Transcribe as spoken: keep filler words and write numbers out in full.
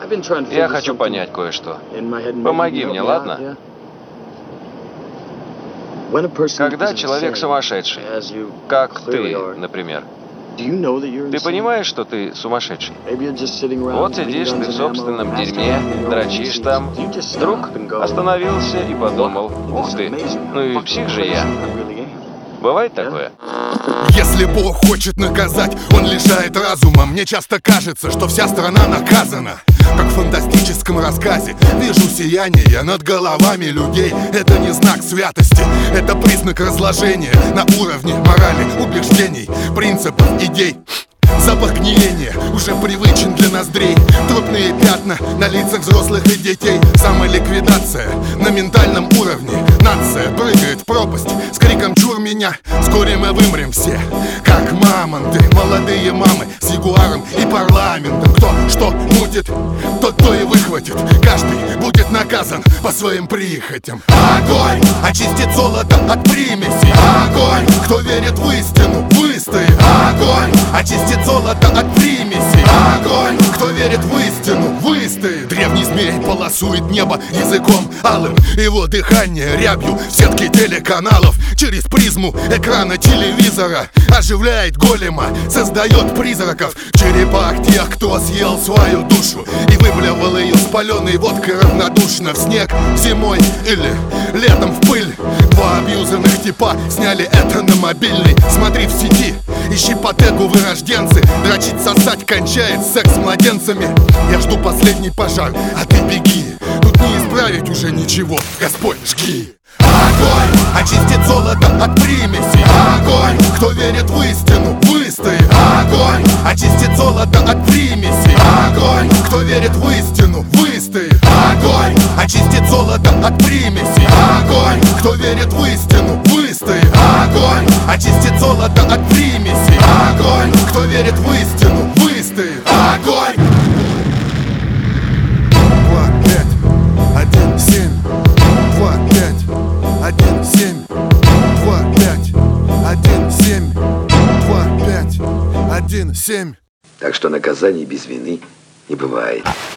Я хочу понять кое-что. Помоги мне, ладно? Когда человек сумасшедший, как ты, например, ты понимаешь, что ты сумасшедший? Вот сидишь ты в собственном дерьме, дрочишь там. Вдруг остановился и подумал: ух ты, ну и псих же я. Бывает такое? Если Бог хочет наказать, Он лишает разума. Мне часто кажется, что вся страна наказана. Как в фантастическом рассказе вижу сияние над головами людей. Это не знак святости, это признак разложения на уровне морали, убеждений, принципов, идей. Запах гниения уже привычен для ноздрей. Трупные пятна на лицах взрослых и детей. Самоликвидация на ментальном уровне. Нация прыгает в пропасть с криком «Чур меня!» Вскоре мы вымрем все, как мамонты. Молодые мамы с ягуаром и парламентом. Кто что мутит, тот то и выхватит. Каждый будет наказан по своим прихотям. Огонь очистит золото от примесей. Огонь, кто верит в истину, выстоит. Огонь очистит золото от примесей. Огонь, кто верит в истину, выстоит. Древний змей полосует небо языком алым. Его дыхание рябью в сетке телеканалов. Через призму экрана телевизора оживляет голема, создает призраков в черепах тех, кто съел свою душу и выплевал ее спаленной водкой равнодушно в снег зимой или летом в пыль. Два абьюзерных типа сняли это на мобильный. Смотри в сети, ищи по тегу вырожденцы. Дрочить, сосать, кончает секс с младенцами. Я жду последний пожар, а ты беги. Тут не исправить уже ничего, Господь, жги. Огонь очистит золото от примесей. Огонь, кто верит в истину, выстоит. Огонь очистит золото от примесей. Огонь, кто верит в истину, выстоит. Огонь очистит золото от примесей. Огонь, кто верит в истину, выстоит. Огонь очистит золото от примесей. Огонь, кто верит в истину, выстоит. Огонь. Два, пять, один, семь. Два, пять, один, семь. Два, пять, один, семь. Два, пять, один, семь. Так что наказаний без вины не бывает.